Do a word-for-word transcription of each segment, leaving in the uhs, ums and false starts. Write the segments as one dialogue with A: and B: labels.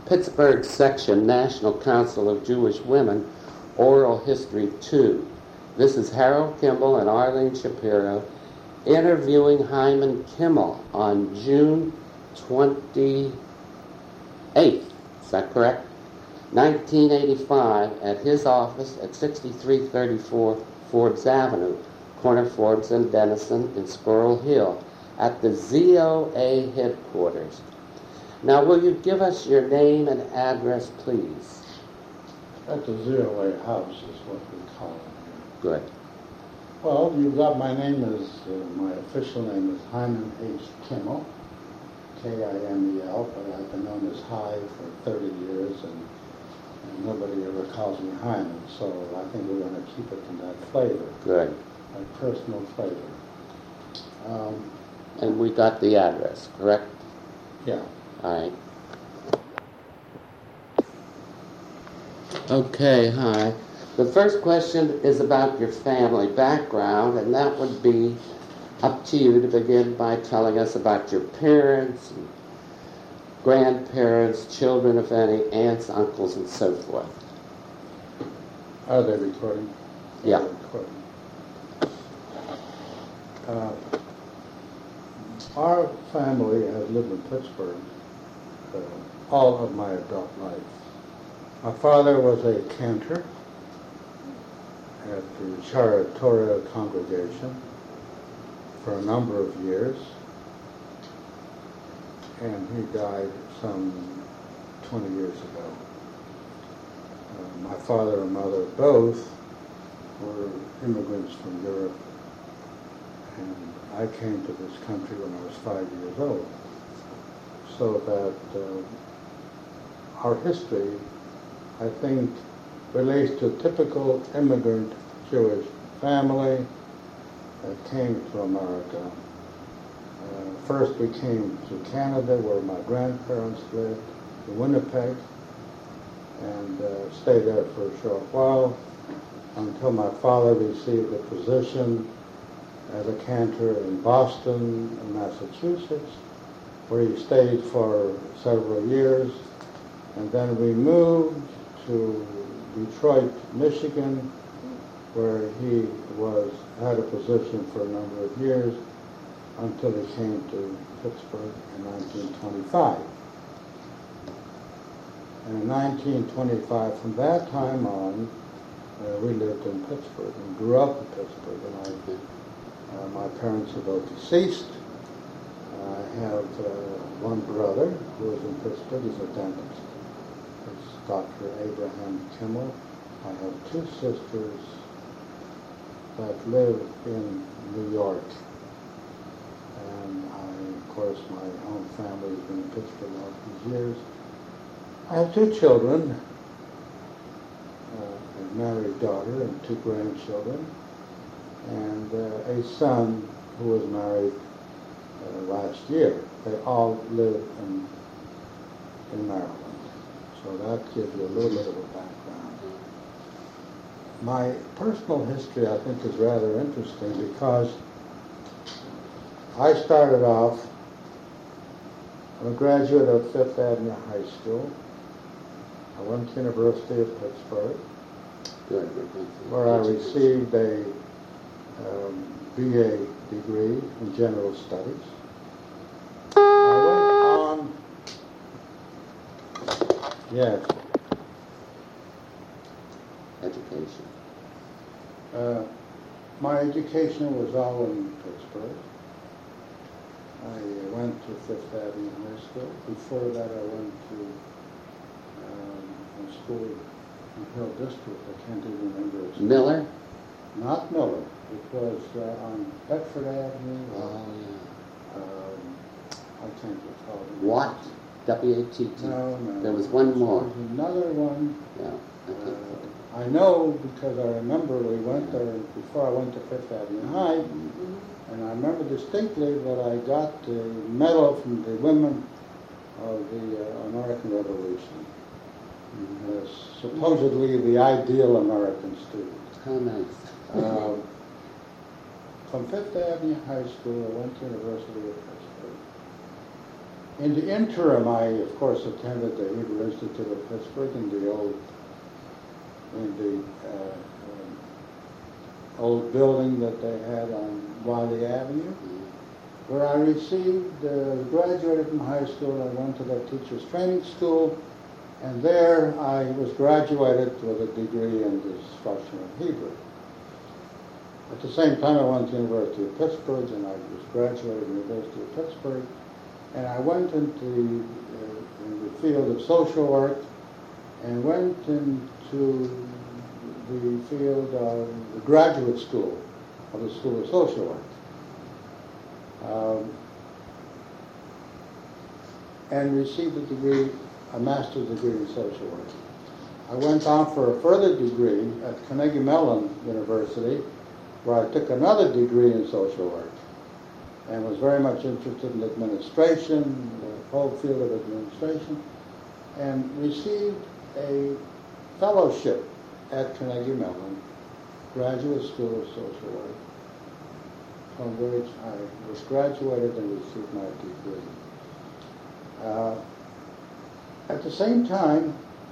A: Pittsburgh Section, National Council of Jewish Women, Oral History two. This is Harold Kimball and Arlene Shapiro interviewing Hyman Kimmel on June twenty-eighth, is that correct? nineteen eighty-five, at his office at sixty-three thirty-four Forbes Avenue, corner Forbes and Denison in Squirrel Hill, at the Z O A headquarters. Now, will you give us your name and address, please?
B: At the Z O A house is what we call it.
A: Good.
B: Well, you've got my name is, uh, my official name is Hyman H. Kimmel, K I M E L, but I've been known as Hy for thirty years, and, and nobody ever calls me Hyman, so I think we're going to keep it in that flavor.
A: Good.
B: My personal flavor. Um,
A: And we got the address, correct?
B: yeah.
A: All right. Okay, hi. The first question is about your family background, and that would be up to you to begin by telling us about your parents, and grandparents, children, if any, aunts, uncles, and so forth.
B: Are they recording?
A: Yeah.
B: Are they recording? Uh, our family has lived in Pittsburgh uh, all of my adult life. My father was a cantor at the Charitoria congregation for a number of years, and he died some twenty years ago. Uh, my father and mother both were immigrants from Europe, and I came to this country when I was five years old. So that uh, our history, I think, relates to a typical immigrant Jewish family that came to America. Uh, first we came to Canada, where my grandparents lived, to Winnipeg, and uh, stayed there for a short while until my father received a position as a cantor in Boston, Massachusetts, where he stayed for several years. And then we moved to Detroit, Michigan, where he was had a position for a number of years until he came to Pittsburgh in nineteen twenty-five. And in nineteen twenty-five, from that time on, uh, we lived in Pittsburgh and grew up in Pittsburgh. And I did. Uh, my parents are both deceased. I have uh, one brother who is in Pittsburgh. He's a dentist. It's Doctor Abraham Kimmel. I have two sisters that live in New York. And I, of course, my own family has been in Pittsburgh all these years. I have two children, uh, a married daughter and two grandchildren, and uh, a son who was married uh, last year. They all live in, in Maryland. So that gives you a little bit of a background. My personal history, I think, is rather interesting because I started off, I'm a graduate of Fifth Avenue High School. I went to University of Pittsburgh, where I received a um, B A degree in General Studies. I went on, yes.
A: Education.
B: Uh, my education was all in Pittsburgh. I went to Fifth Avenue High School. Before that, I went to um, a school in Hill District. I can't even remember its name.
A: Miller?
B: Not Miller. It was uh, on Bedford Avenue.
A: Oh, yeah.
B: Um, I can't recall.
A: Watt? W A T T?
B: No, no.
A: There was one more.
B: There was another one.
A: Yeah. I can't
B: Uh,
A: think.
B: I know because I remember we went there before I went to Fifth Avenue High,
A: Mm-hmm.
B: and I remember distinctly that I got the medal from the women of the uh, American Revolution.
A: Mm-hmm.
B: As supposedly the ideal American student.
A: How nice.
B: Uh, from Fifth Avenue High School, I went to University of Pittsburgh. In the interim, I, of course, attended the Hebrew Institute of Pittsburgh in the old, in the uh, um, old building that they had on Wiley Avenue, where I received, uh, graduated from high school. I went to the teacher's training school, and there I was graduated with a degree in the instruction of Hebrew. At the same time, I went to the University of Pittsburgh, and I was graduated from the University of Pittsburgh, and I went into the, uh, in the field of social work, and went into the field of the graduate school of the School of Social Work. Um, and received a degree, a master's degree in social work. I went on for a further degree at Carnegie Mellon University, where I took another degree in social work, and was very much interested in administration, the whole field of administration, and received a fellowship at Carnegie Mellon, Graduate School of Social Work, from which I was graduated and received my degree. Uh, at the same time,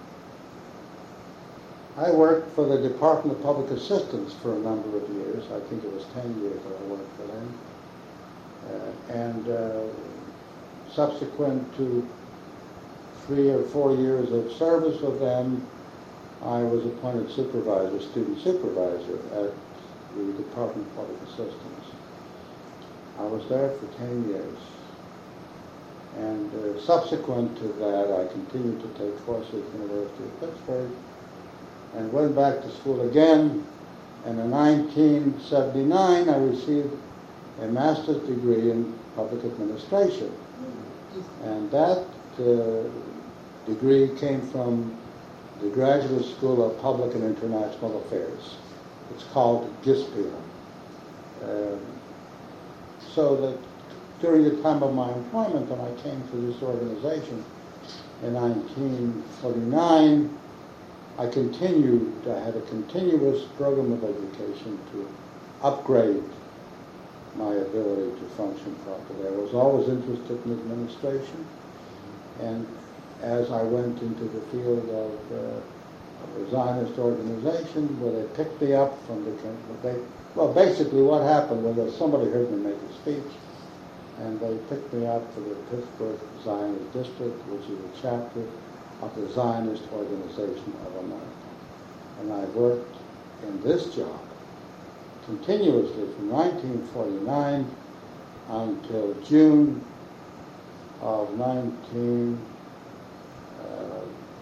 B: I worked for the Department of Public Assistance for a number of years. I think it was ten years that I worked for them. Uh, and uh, subsequent to three or four years of service with them, I was appointed supervisor, student supervisor at the Department of Public Assistance. I was there for ten years. And uh, subsequent to that, I continued to take courses at the University of Pittsburgh and went back to school again. And in nineteen seventy-nine, I received a master's degree in public administration. And that uh, degree came from the Graduate School of Public and International Affairs. It's called GISPIA. Uh, so that during the time of my employment, when I came to this organization in nineteen forty-nine, I continued, I had a continuous program of education to upgrade my ability to function properly. I was always interested in administration, and as I went into the field of, uh, of a Zionist organization, where they picked me up from the, they, well, basically what happened was somebody heard me make a speech, and they picked me up for the Pittsburgh Zionist District, which is a chapter of the Zionist Organization of America. And I worked in this job continuously from nineteen forty-nine until June of nineteen uh,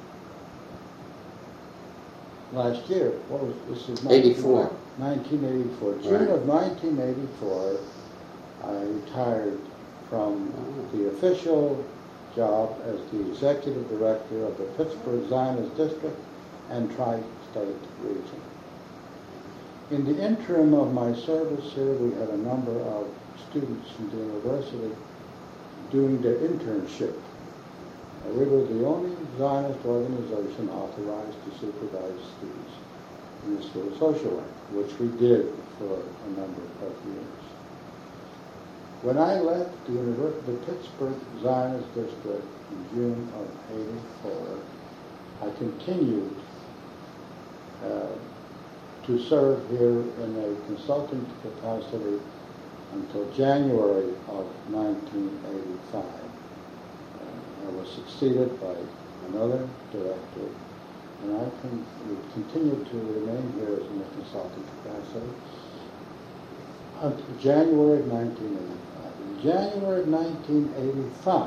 B: last year. What was this? Is
A: eighty-four.
B: nineteen eighty-four. June
A: Right.
B: of nineteen eighty-four, I retired from the official job as the executive director of the Pittsburgh Zionist District and Tri-State Region. In the interim of my service here, we had a number of students from the university doing their internship. Uh, we were the only Zionist organization authorized to supervise students in the School of Social Work, which we did for a number of years. When I left the, Univers- the Pittsburgh Zionist District in June of eighty-four, I continued uh, to serve here in a consultant capacity until January of nineteen eighty-five. Uh, I was succeeded by another director, and I can continue to remain here in a consultant capacity until January of nineteen eighty-five. In January of nineteen eighty-five,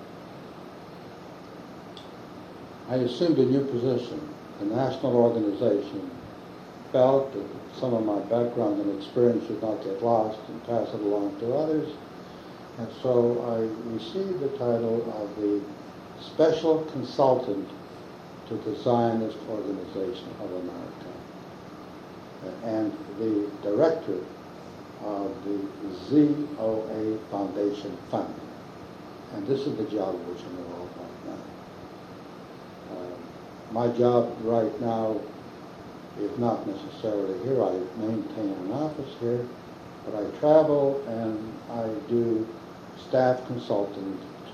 B: I assumed a new position. The national organization felt that some of my background and experience should not get lost and pass it along to others. And so I received the title of the Special Consultant to the Zionist Organization of America and the Director of the Z O A Foundation Fund. And this is the job which I'm involved right now. Uh, my job right now is not necessarily here. I maintain an office here, but I travel and I do staff consulting to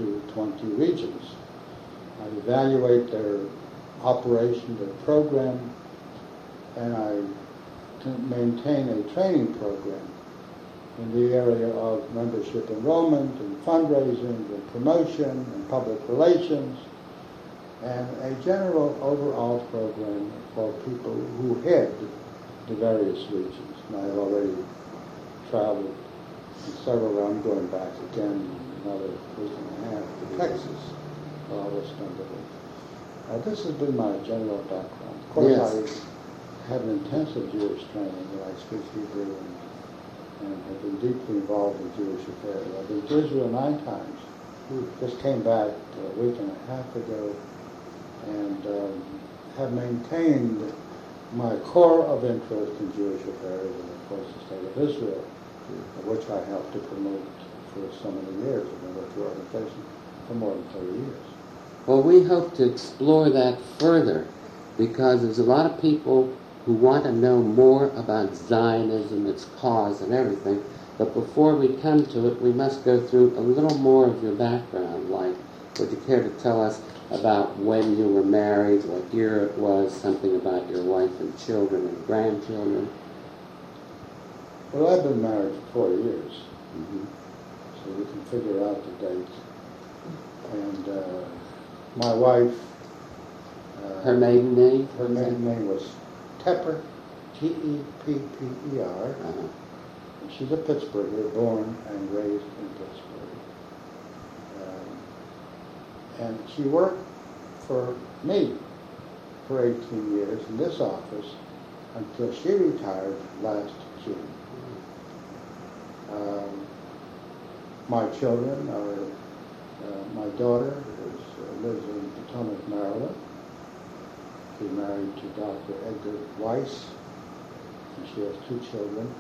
B: to twenty regions. I evaluate their operation, their program, and I t- maintain a training program in the area of membership enrollment and fundraising and promotion and public relations, and a general overall program for people who head the various regions. And I have already traveled in several. I'm going back again another week and a half to Texas for August under uh, This has been my general background. Of course,
A: Yes.
B: I had an intensive Jewish training where I speak Hebrew and, and have been deeply involved in Jewish affairs. I've been to Israel nine times.
A: Hmm.
B: Just came back a week and a half ago and um, have maintained my core of interest in Jewish affairs and, of course, the state of Israel,
A: Hmm.
B: which I helped to promote for so many years. I've been with the organization for more than thirty years.
A: Well, we hope to explore that further because there's a lot of people who want to know more about Zionism, its cause, and everything. But before we come to it, we must go through a little more of your background. Like, would you care to tell us about when you were married, what year it was, something about your wife and children and grandchildren?
B: Well, I've been married for four years,
A: Mm-hmm.
B: so we can figure out the date. And uh, my wife... Uh,
A: Her maiden name?
B: Her maiden name was Tepper, T E P P E R.
A: Uh-huh.
B: And she's a Pittsburgher, born and raised in Pittsburgh. Um, and she worked for me for eighteen years in this office until she retired last June. Um, my children are, uh, my daughter is, uh, lives in Potomac, Maryland. She's married to Doctor Edgar Weiss, and she has two children,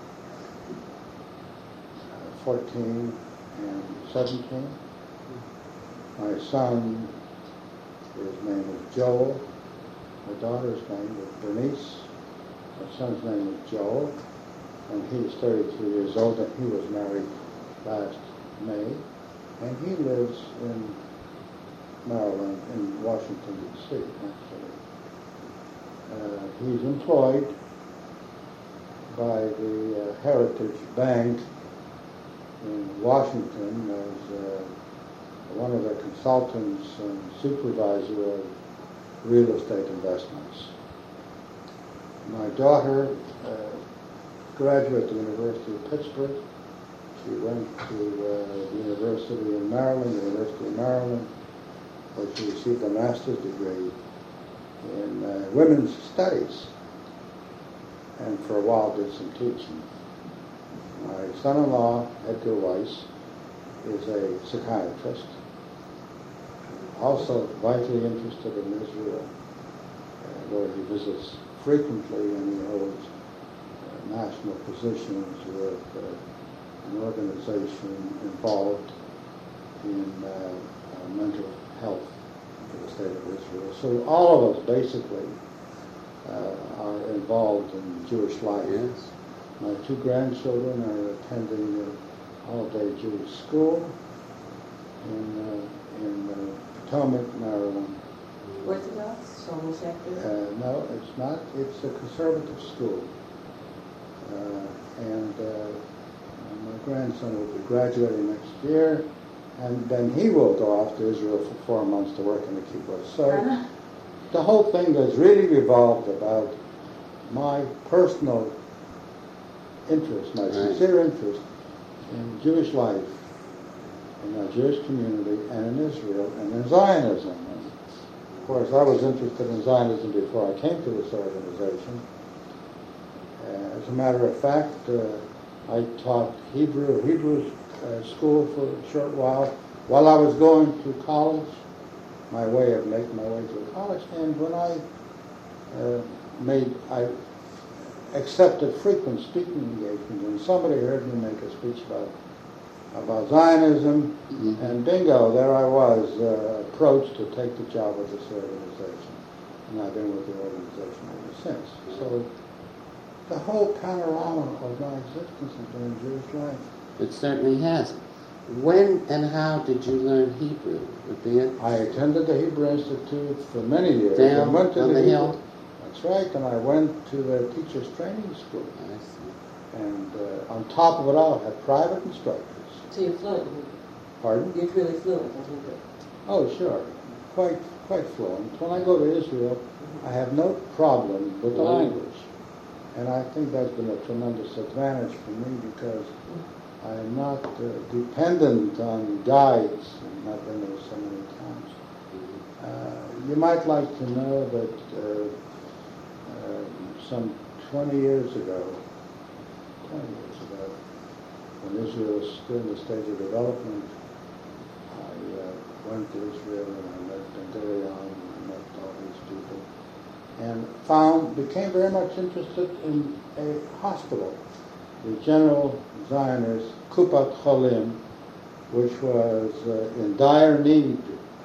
B: uh, fourteen and seventeen. My son, his name is Joel. My daughter's name is Bernice. My son's name is Joel, and he's thirty-three years old, and he was married last May, and he lives in Maryland, in Washington, D C, actually. Uh, he's employed by the uh, Heritage Bank in Washington as uh, one of their consultants and supervisor of real estate investments. My daughter uh, graduated at the University of Pittsburgh. She went to uh, the University in Maryland, the University of Maryland, where she received a master's degree in uh, women's studies, and for a while did some teaching. My son-in-law, Edgar Weiss, is a psychiatrist, also vitally interested in Israel, uh, where he visits frequently, and he holds uh, national positions with uh, an organization involved in uh, uh, mental health for the state of Israel. So all of us basically uh, are involved in Jewish life.
A: Yes.
B: My two grandchildren are attending the all-day Jewish school in, uh, in uh, Potomac, Maryland.
C: Orthodox, almost after?
B: Uh, no, it's not. It's a conservative school. Uh, and uh, my grandson will be graduating next year, and then he will go off to Israel for four months to work in the kibbutz. So
C: Uh-huh.
B: the whole thing has really revolved about my personal interest, my
A: Right.
B: sincere interest in Jewish life, in our Jewish community, and in Israel, and in Zionism. And of course, I was interested in Zionism before I came to this organization. Uh, as a matter of fact, uh, I taught Hebrew, Hebrew uh, school for a short while while I was going to college, my way of making my way to college. And when I uh, made, I accepted frequent speaking engagements, and somebody heard me make a speech about about Zionism,
A: Mm-hmm.
B: and bingo, there I was, uh, approached to take the job with this organization. And I've been with the organization ever since. So the whole panorama of my existence has been in Jewish life.
A: It certainly has. When and how did you learn Hebrew? Would be it
B: I attended the Hebrew Institute for many years.
A: down
B: I went to
A: on
B: the,
A: the
B: Hebrew,
A: hill?
B: That's right, and I went to the teachers' training school.
A: I see.
B: And uh, on top of it all, I had private instructors.
C: So you're fluent in Hebrew?
B: Pardon?
C: You're really fluent in Hebrew?
B: Oh, sure. Quite, quite fluent. When I go to Israel, I have no problem with the
A: Wow.
B: language. And I think that's been a tremendous advantage for me because I am not uh, dependent on guides, and I've been there so many times. Uh, you might like to know that uh, uh, some twenty years ago, twenty years ago, when Israel was still in the stage of development, I uh, went to Israel and I met Ben Gurion and I met all these people and found, became very much interested in a hospital, the General Zionist Kupat Cholim, which was uh, in dire need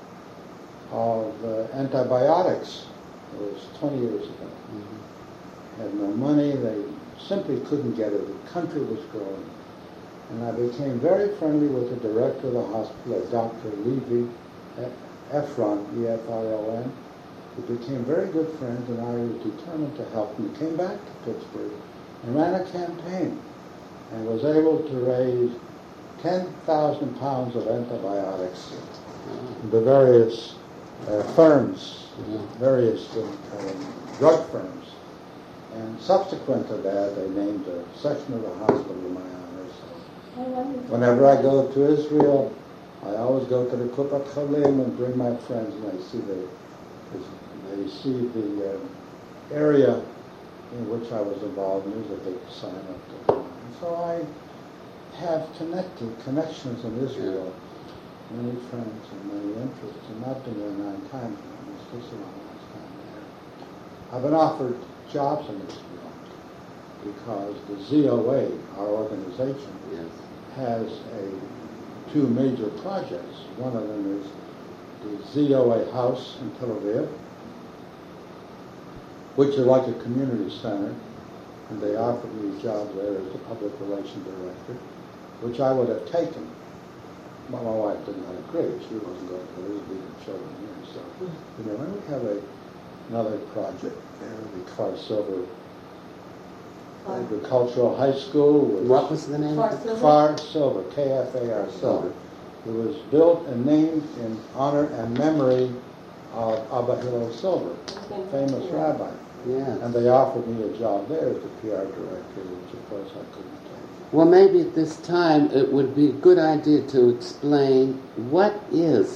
B: of uh, antibiotics. It was twenty years ago. Mm-hmm. Had no money, they simply couldn't get it. The country was growing. And I became very friendly with the director of the hospital, Doctor Levi Efron, E F R O N. We became very good friends, and I was determined to help him. He came back to Pittsburgh and ran a campaign and was able to raise ten thousand pounds of antibiotics. The various uh, firms, various uh, um, drug firms. And subsequent to that, they named a section of the hospital in my honor. So whenever I go to Israel, I always go to the Kupat Cholim and bring my friends, and I see the, they see the uh, area in which I was involved, and there's a big sign up there. And so I have connected connections in Israel, many friends and many interests, and I've been there nine times now. It's just a long, long time there. I've been offered jobs in Israel because the Z O A, our organization,
A: Yes.
B: has a two major projects. One of them is the Z O A house in Tel Aviv, which is like a community center, and they offered me a job there as the public relations director, which I would have taken. But my wife did not agree. She wasn't going to leave the children here. So, you know, and we have a, another project there, the Kfar Silver Agricultural High School. Which
A: What was the name of it?
B: Kfar Silver, K F A R Silver. It was built and named in honor and memory of Abba Hillel Silver, famous rabbi.
A: Yes.
B: And they offered me a job there as the P R director, which of course I couldn't take.
A: Well, maybe at this time it would be a good idea to explain what is.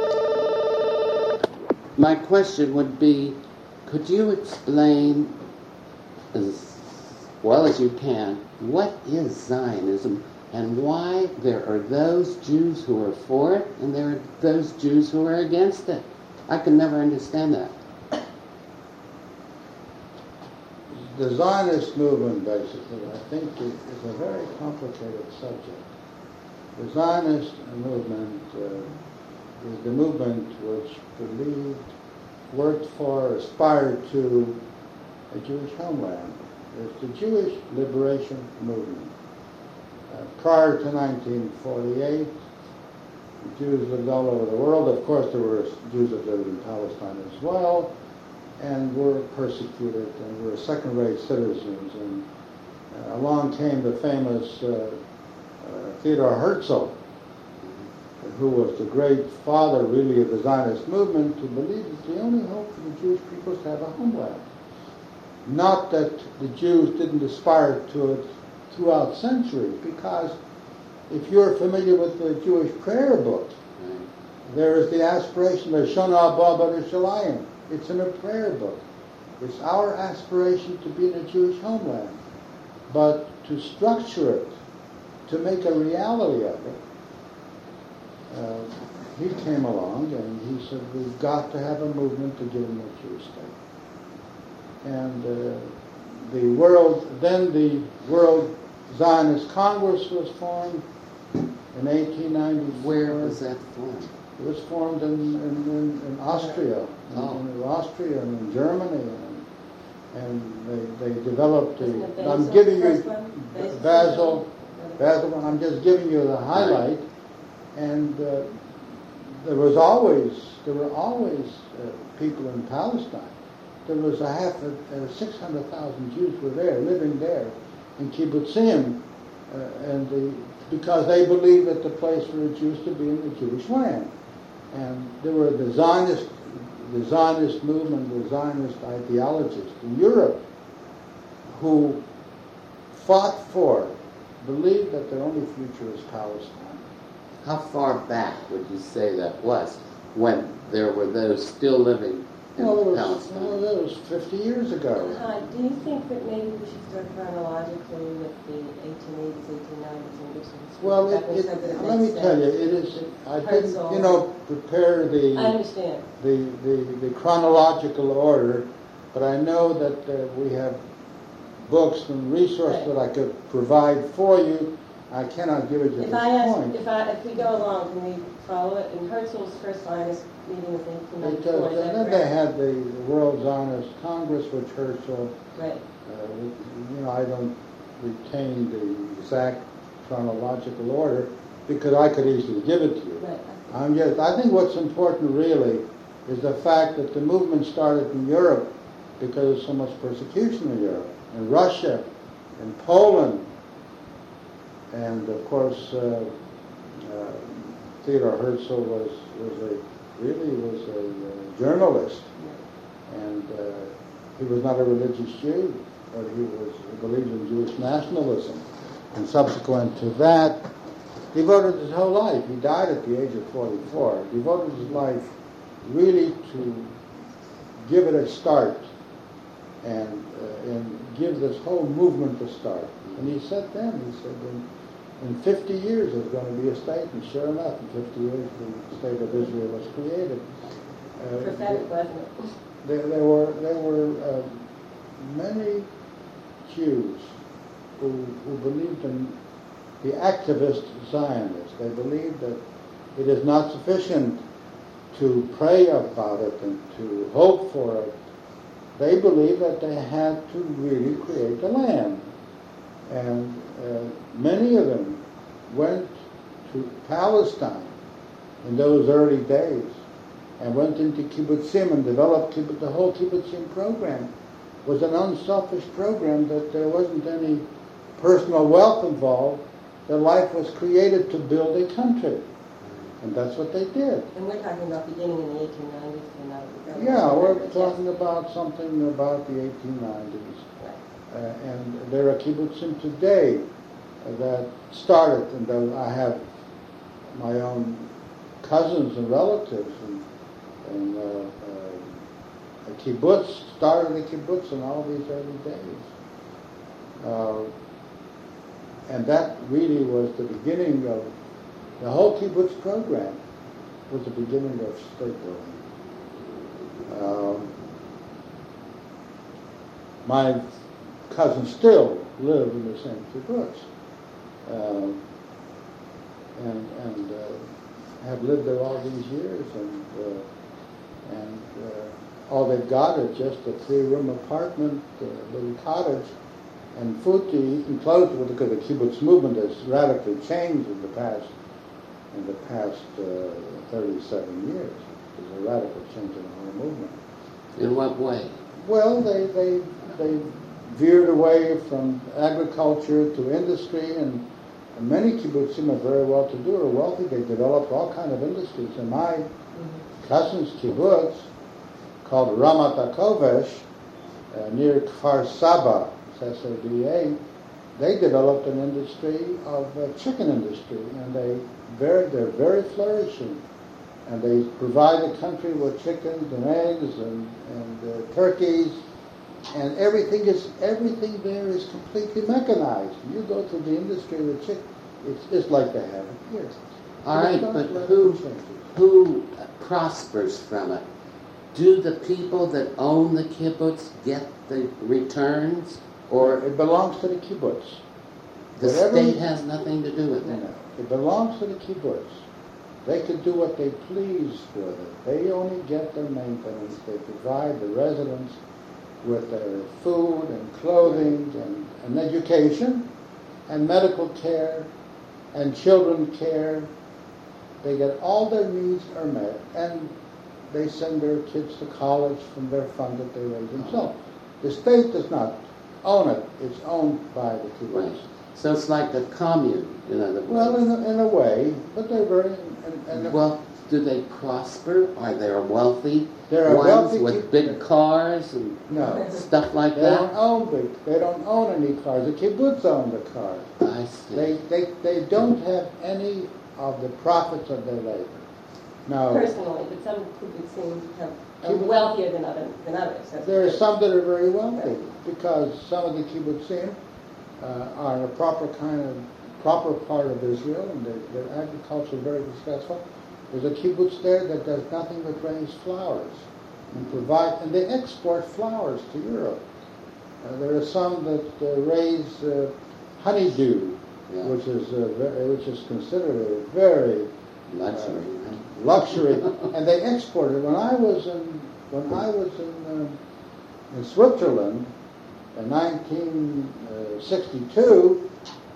A: My question would be, could you explain as well as you can what is Zionism and why there are those Jews who are for it and there are those Jews who are against it? I can never understand that.
B: The Zionist movement, basically, I think is a very complicated subject. The Zionist movement uh, is the movement which believed, worked for, aspired to a Jewish homeland. It's the Jewish liberation movement. Uh, prior to nineteen forty-eight, the Jews lived all over the world. Of course, there were Jews that lived in Palestine as well, and were persecuted and were second-rate citizens. And uh, along came the famous uh, uh, Theodor Herzl, who was the great father, really, of the Zionist movement, to believe that the only hope for the Jewish people is to have a homeland. Not that the Jews didn't aspire to it throughout centuries, because if you're familiar with the Jewish prayer book, there is the aspiration of Shana Abba B'Yerushalayim. It's in a prayer book. It's our aspiration to be in a Jewish homeland. But to structure it, to make a reality of it, uh, he came along and he said, we've got to have a movement to give them a Jewish state. And uh, the world, then the World Zionist Congress was formed in eighteen ninety-four.
A: Where was that formed?
B: It was formed in, in, in, in Austria,
A: Oh.
B: in, in Austria and in Germany, and, and they, they developed
C: Wasn't
B: a.
C: it
B: I'm
C: Basel,
B: giving
C: first
B: you
C: one? Basel?
B: Basel, Basel. I'm just giving you the highlight. and uh, there was always there were always uh, people in Palestine. There was a half a, uh, six hundred thousand Jews were there, living there in kibbutzim, uh, and the, because they believed that the place for the Jews to be in the Jewish land, and there were the Zionist, the Zionist movement, the Zionist ideologists in Europe who fought for, believed that their only future is Palestine.
A: How far back would you say that was when there were those still living in
B: Well, it was,
A: Palestine?
B: well, that was fifty years ago.
C: Hi, do you think that maybe we should start chronologically with the eighteen eighties, eighteen nineties, and Dixon?
B: Well, it, it, let me tell you, it is, I didn't, you know, prepare
C: I
B: the,
C: understand.
B: the, the, the chronological order, but I know that uh, we have books and resources
C: Right.
B: that I could provide for you. I cannot give it at
C: If
B: this
C: I ask,
B: point.
C: if I, if we go along, can we follow it? And Herzl's first Zionist meeting was eighteen ninety-four,
B: Because,
C: is that
B: and then they
C: correct?
B: had the World Zionist Congress, which Herzl,
C: Right.
B: uh, you know, I don't retain the exact chronological order because I could easily give it to you.
C: Right.
B: I'm just, I think what's important really is the fact that the movement started in Europe because of so much persecution in Europe, in Russia, in Poland, and of course uh, uh, Theodor Herzl was was a really was a uh, journalist, and uh, he was not a religious Jew, but he was he believed in Jewish nationalism, and subsequent to that, devoted his whole life. He died at the age of forty-four. Devoted his life really to give it a start and uh, and give this whole movement a start. And he said then, he said, in, in fifty years there's going to be a state, and sure enough, in fifty years the state of Israel was created. Uh,
C: Prophetic, wasn't it?
B: there, there were there were uh, many Jews who who believed in the activist Zionists. They believed that it is not sufficient to pray about it and to hope for it. They believed that they had to really create the land. And uh, many of them went to Palestine in those early days and went into kibbutzim and developed kibbutz. The whole kibbutzim program was an unselfish program, that there wasn't any personal wealth involved. Their life was created to build a country. And that's what they did.
C: And we're talking about beginning in the eighteen nineties and now.
B: Yeah, we're talking about something about the eighteen nineties. Uh, and there are kibbutzim today uh, that started, and though I have my own cousins and relatives, and, and uh, uh, a kibbutz started a kibbutz in all these early days. Uh, and that really was the beginning of the whole kibbutz program, was the beginning of state building. Um, my cousins still live in the same kibbutz, uh, and and uh, have lived there all these years, and uh, and uh, all they've got is just a three-room apartment, a little cottage, and food to eat and clothes, because the kibbutz movement has radically changed in the past in the past uh, thirty-seven years. There's a radical change in the whole movement.
A: In what way?
B: Well, they they they veered away from agriculture to industry, and, and many kibbutzim are very well to do, or wealthy. They developed all kind of industries. And my mm-hmm. cousin's kibbutz, called Ramat HaKovesh, uh, near Kfar Saba, S A B A, they developed an industry of uh, chicken industry, and they very they're very flourishing. And they provide the country with chickens and eggs and, and uh, turkeys, and everything is everything there is completely mechanized. You go to the industry with chicken, it's just like they have it here.
A: All right, but who who prospers from it? Do the people that own the kibbutz get the returns, or
B: it belongs to the kibbutz?
A: The
B: Whatever
A: state
B: you,
A: has nothing to do with it.
B: No, it belongs to the kibbutz. They can do what they please with it. They only get the maintenance. They provide the residents with their food and clothing and, and education and medical care and children care they get all their needs are met, and they send their kids to college from their fund that they raise themselves. The state does not own it; it's owned by the kibbutz.
A: Right. So it's like a commune, in other words.
B: Well, in a, in a way, but they're very. And, and
A: well, do they prosper? Are there wealthy
B: There are
A: ones
B: wealthy
A: with
B: people.
A: big cars and
B: No.
A: stuff like
B: They
A: that?
B: don't own big. They don't own any cars. The kibbutz own the cars.
A: I see.
B: They they they don't have any of the profits of their labor. Now,
C: Personally, but some kibbutzim have are
B: Kibbutz-
C: wealthier than other than others. That's
B: there are
C: true.
B: some that are very wealthy because some of the kibbutzim uh, are in a proper kind of proper part of Israel, and their, their agriculture is very successful. There's a kibbutz there that does nothing but raise flowers and provide, and they export flowers to Europe. Uh, there are some that uh, raise uh, honeydew,
A: Yeah.
B: which is uh, very, which is considered a very
A: Luxury,
B: uh,
A: right?
B: luxury, and they export it. When I was in when I was in um, in Switzerland in nineteen sixty-two,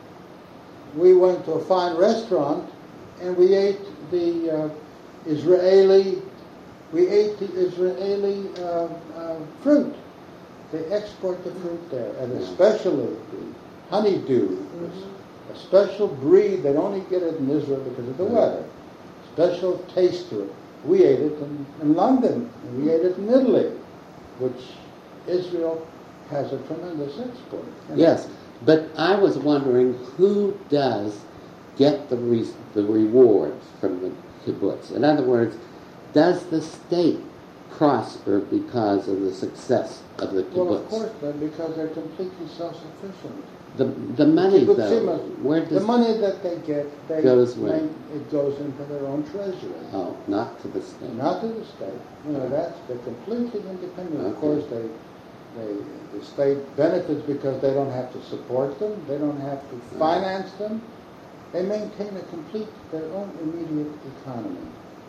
B: we went to a fine restaurant and we ate the uh, Israeli we ate the Israeli uh, uh, fruit. They export the fruit there, and especially the honeydew.
C: Mm-hmm.
B: A special breed. They only get it in Israel because of the weather. Special taste to it. We ate it in, in London, and we ate it in Italy, which Israel has a tremendous export. And
A: Yes, but I was wondering who does get the re- the rewards from the kibbutz. In other words, does the state prosper because of the success of the kibbutz?
B: Well, of course, then, because they're completely self-sufficient.
A: The the money
B: Kibbutzim
A: though,
B: are-
A: where
B: The
A: does
B: money that they get, they
A: Goes where?
B: make- it goes into their own treasury.
A: oh, not to the state.
B: Not to the state. You know, that's they're completely independent. Of
A: Okay.
B: course, they, they, the state benefits because they don't have to support them. They don't have to finance them. They maintain a complete their own immediate economy.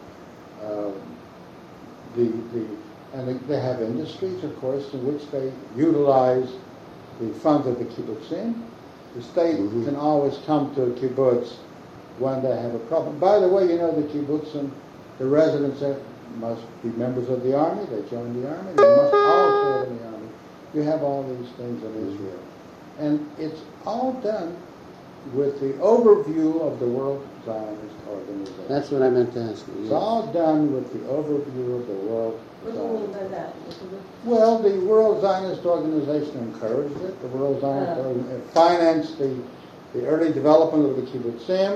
B: Um, the the and they, they have industries, of course, in which they utilize the funds of the kibbutzim. The state
A: Mhm.
B: can always come to a kibbutz when they have a problem. By the way, you know, the kibbutzim, the residents there must be members of the army. They join the army. They must all serve in the army. You have all these things in Israel. And it's all done with the overview of the World Zionist Organization.
A: That's what I meant to ask you.
B: It's
A: yes.
B: all done with the overview of the World
C: What do you mean
B: Zionist.
C: by that?
B: Well, the World Zionist Organization encouraged it. The World Zionist
C: Ah.
B: Organization financed the, the early development of the kibbutzim.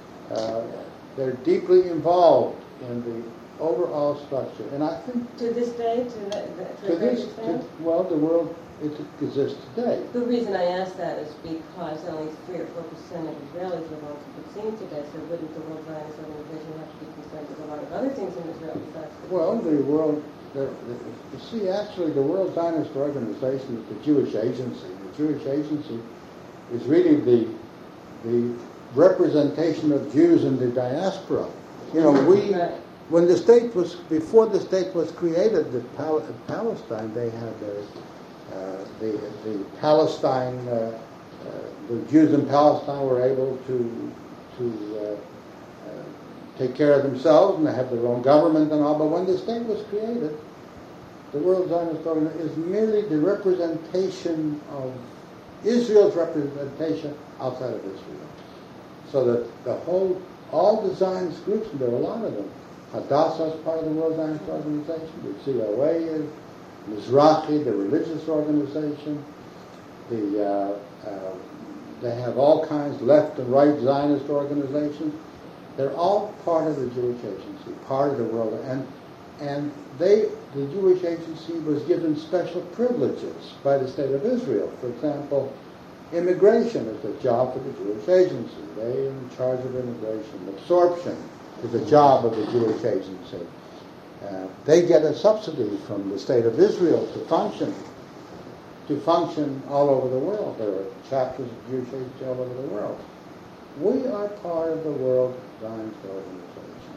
B: Uh, they're deeply involved in the overall structure. And I think
C: To this day, to that, that,
B: to
C: to
B: this,
C: this
B: to, well, the world it exists today.
C: The reason I ask that is because only three or four percent of Israelis live on kibbutzim today, so wouldn't the World Zionist Organization have to be concerned with a lot of other things in Israel besides the
B: Well, the world, the, the, you see, actually, the World Zionist Organization is the Jewish agency. The Jewish agency is really the the representation of Jews in the diaspora. You know, we
C: Right.
B: when the state was before the state was created, the Pal- Palestine they had their, uh, the the Palestine uh, uh, the Jews in Palestine were able to to uh, uh, take care of themselves and they have their own government and all. But when the state was created, the World Zionist Organization is merely the representation of Israel's representation outside of Israel. So that the whole, all the Zionist groups, and there are a lot of them. Hadassah is part of the World Zionist Organization. The C O A is. Mizrahi, the religious organization. The uh, uh, they have all kinds left and right Zionist organizations. They're all part of the Jewish Agency, part of the world, and and they the Jewish Agency was given special privileges by the State of Israel. For example, immigration is a job for the Jewish Agency. They are in charge of immigration. Absorption is a job of the Jewish Agency. Uh, they get a subsidy from the State of Israel to function, to function all over the world. There are chapters of Jewish Agency all over the world. We are part of the World Zionist Organization.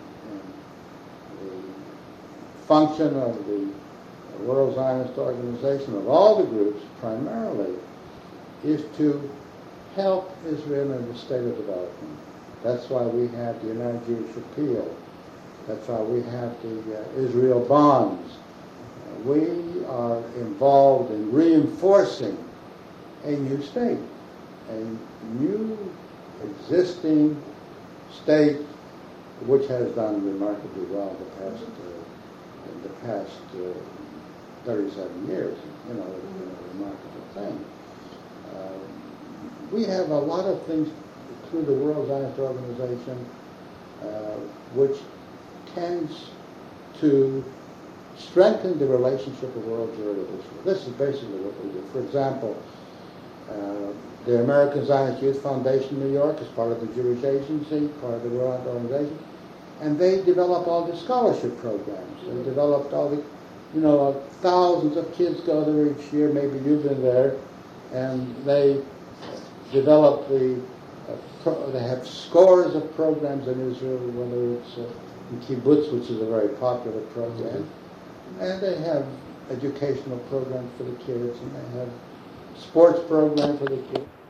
B: And the function of the World Zionist Organization, of all the groups primarily, is to help Israel in the state of development. That's why we have the United Jewish Appeal. That's why we have the uh, Israel bonds. Uh, we are involved in reinforcing a new state, a new existing state which has done remarkably well the past uh, in the past uh, thirty-seven years. You know, it's been a remarkable thing. Uh, we have a lot of things through the World Zionist Organization uh, which tends to strengthen the relationship of world Jewry with Israel. This is basically what we do. For example, uh, the American Zionist Youth Foundation in New York is part of the Jewish Agency, part of the World Zionist Organization, and they develop all the scholarship programs. They developed all the, you know, thousands of kids go there each year, maybe you've been there, and they develop the, uh, pro- they have scores of programs in Israel, whether it's uh, in kibbutz, which is a very popular program, and they have educational programs for the kids, and they have sports programs for the kids.